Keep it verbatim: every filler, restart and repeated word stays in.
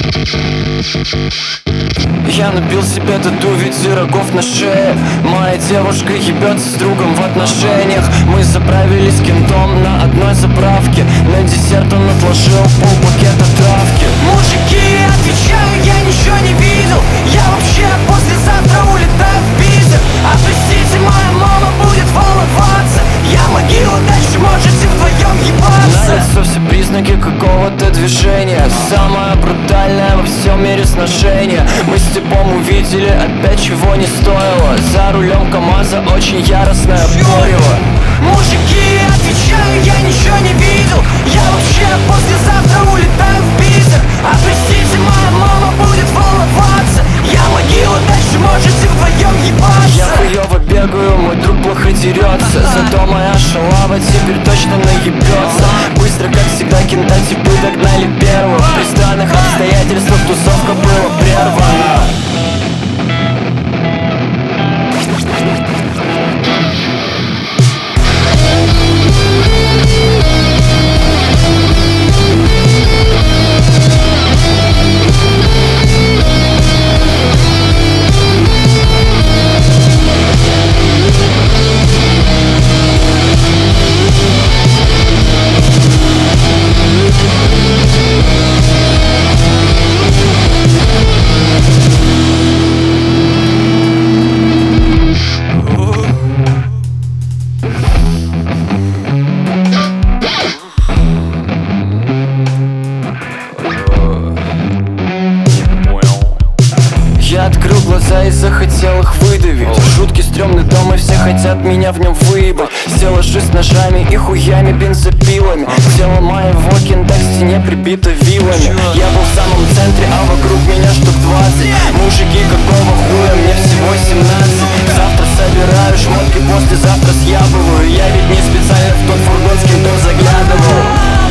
Я набил себе тату в виде рогов на шее. Моя девушка ебется с другом в отношениях. Мы заправились кентом на одной заправке. На десерт он отложил полпакета травки. Мужики, отвечаю, я ничего не видел. Я вообще послезавтра улетаю в Питер. А простите, моя мама будет волноваться. Я могила, дальше можете вдвоем ебаться. На лицо все признаки какого-то движения. Самое брутальное во всем мире сношение. Мы с типом увидели опять чего не стоило. За рулем КамАЗа очень яростное порево. Мужики, отвечаю, я ничего не видел. Я вообще послезавтра улетаю в Питер. А простите, моя мама будет волноваться. Я могила, дальше можете вдвоем ебаться. Я хуёво бегаю, мой друг плохо дерется. Зато моя шалава теперь точно наебется. Быстро, как всегда, кента типы догнали первых. При странных обстоятельствах тусовка была прервана. Я открыл глаза и захотел их выдавить. Жуткий стрёмный дом, и все хотят меня в нем выебать. Все ложусь ножами и хуями бензопилами. Тело моего кента к стене прибито вилами. Я был в самом центре, а вокруг меня штук двадцать. Мужики, какого хуя, мне всего семнадцать. Завтра собираю шмотки, послезавтра съябываю. Я ведь не специально в тот фургон с кентом заглядывал.